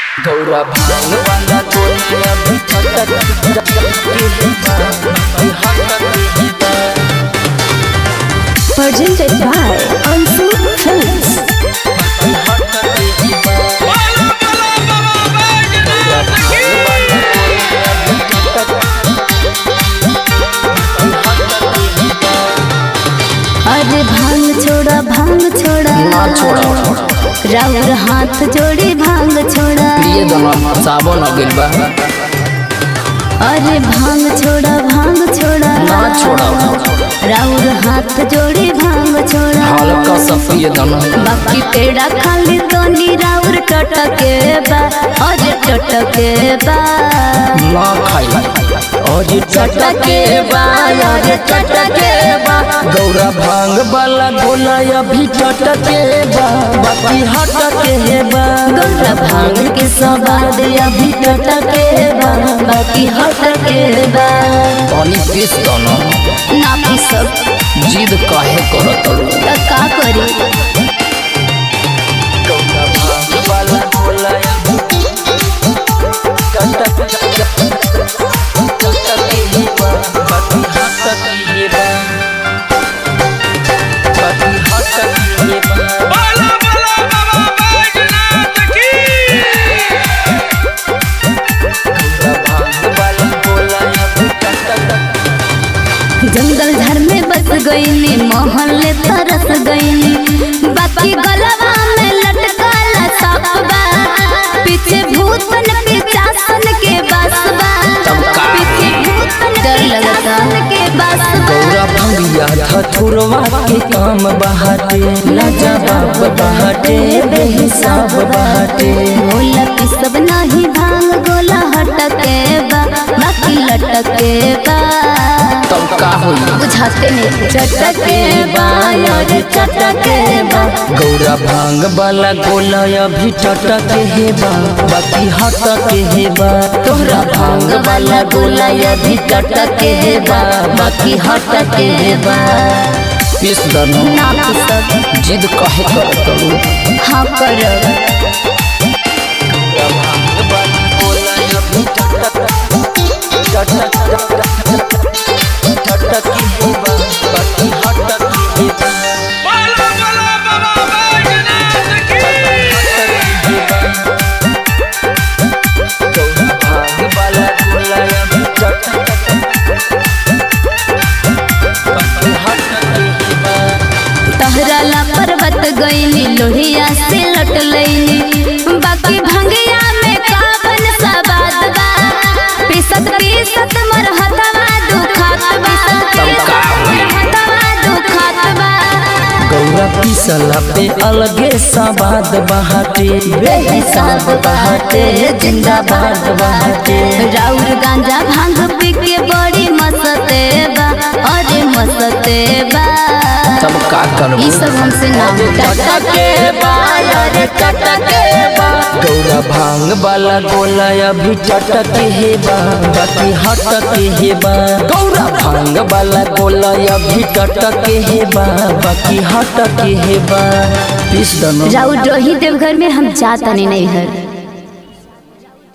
गौरा भांग वाला गोलियां भी छटक Presented by Ansu Films. अरे भांग छोड़ा ना छोड़ा राउर हाथ जोड़ी भांग छोड़ा प्रिय दोनों साबुन हो गइल बा अरे भांग छोड़ा ना छोड़ा राउर हाथ जोड़ी भांग छोड़ा हल्का सा प्रिय दोनों बाकी पेड़ा खाली तो राउर टटके बा अरे टटके बा ना खाई और टटके बा अरे टटके बा गौरा भांग वाला गोला अभी टटके बा बाकी हटके बा गौरा भांग के स्वाद अभी टटके बा बाकी हटके बा पानी पीस दोनों ना पी सब जिद काहे करत त का करी गौरा भांग वाला गोला अभी टटके बा बाकी हटके बा बाकी हटके बा जंगल घर में बस गईनी मोहल्ले तरस गईनी बाकी गलवा में लटकाला सांप बा पीछे भूत बन के चासन के बस बा पीछे भूत बन डर लगता के बस बा गौरा भंगिया धथुरवा के काम बहाटे लाजवाब बहाटे बेहिसाब बहाटे गोला पी सब नहीं भांग गोला हटके बा बाकी लटके बा तब का होई बुझाते नहीं चटके बा यार चटके बा गौरा भांग वाला गोला अभी टटके हे बा बाकी हटके हे बा तोहरा भांग वाला गोला अभी टटके हे बा बाकी हटके हे बा पीस दनो ना सब जिद काहे करत रू हाँ करब गौरा भांग वाला गोला अभी टटके हे बा बाकी हटके हे बा तहरा ला पर्वत गईनी लोहिया से लट लईनी बाकी भंगिया में काबन सबाद बा पीसत मर हतवा दुखात बा हतवा दुखात बा गौरा पिसला पे अलगे सबाद बहाटे बेहिसाब बहाटे जिंदाबाद बहाटे राउर गांजा भांग पी के बड़ी मसते बा अरे मसते बा तब का करबो ई सब हमसे ना टटके बा अरे टटके बा गौरा भांग वाला गोला अभी टटके हे बा बाकी हटके हे बा गौरा भांग वाला गोला अभी टटके हे बा बाकी हटके हे बा पीस दनो राउर रही देवघर में हम जाता नहीं घर